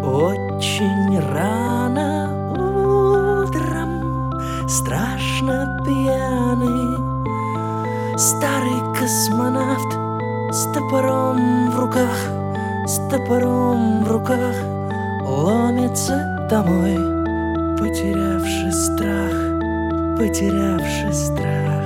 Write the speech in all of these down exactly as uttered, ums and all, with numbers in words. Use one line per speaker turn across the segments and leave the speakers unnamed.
Очень рано утром, страшно пьяный, старый космонавт с топором в руках, с топором в руках ломится домой, потерявший страх, потерявший страх.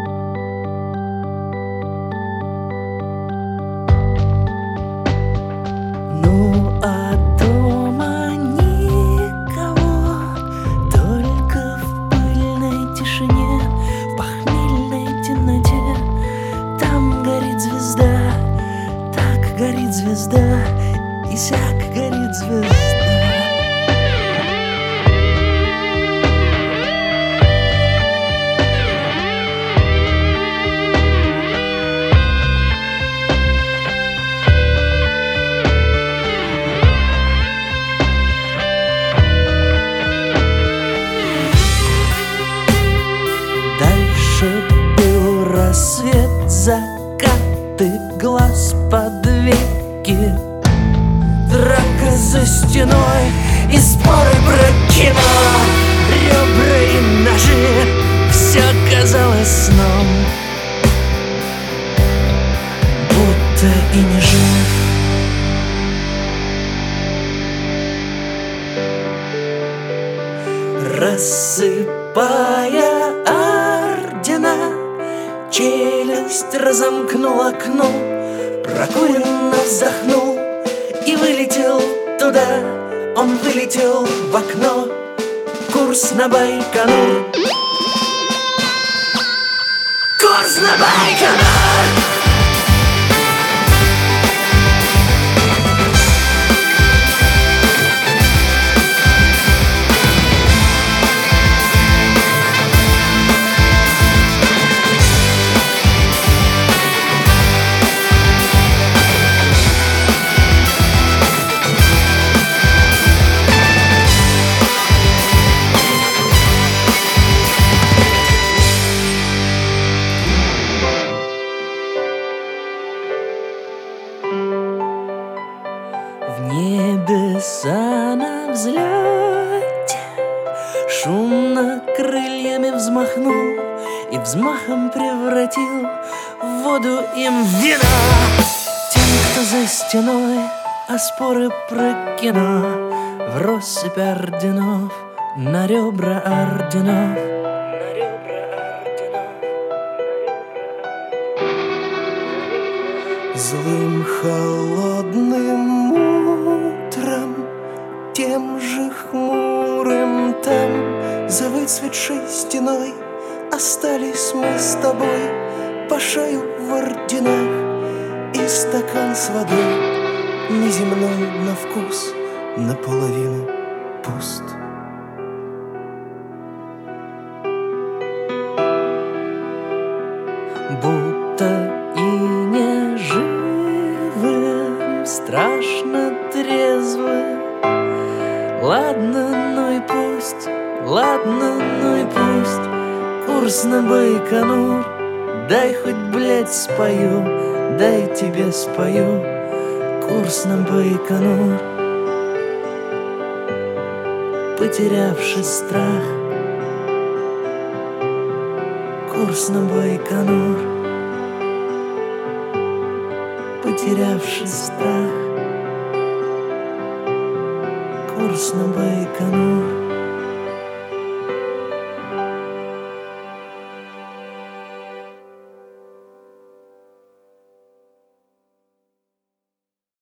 Ну а дома никого, только в пыльной тишине, в похмельной темноте. Там горит звезда, так горит звезда, и сяк горит звезда. Был рассвет, закаты глаз под веки, драка за стеной и споры про кино, ребра и ножи, все казалось сном, будто и не жив. Рассыпая ордена, челюсть разомкнул окно, прокуренно вздохнул и вылетел туда. Он вылетел в окно, курс на Байконур, курс на Байконур. В небеса на взлете шумно крыльями взмахнул и взмахом превратил в воду им вина. Тем, кто за стеной, а споры про кино в россыпь орденов, на ребра орденов. Злым холодным утром, тем же хмурым там, за выцветшей стеной остались мы с тобой по шею в орденах. И стакан с водой, неземной на вкус, наполовину пуст. Будто и не живым, страшно трезвым. Ладно, ну и пусть, ладно, ну и пусть. Курс на Байконур, дай хоть, блядь, спою, дай тебе спою. Курс на Байконур, потерявший страх. Курс на Байконур, потерявший страх. Курс на Байконур.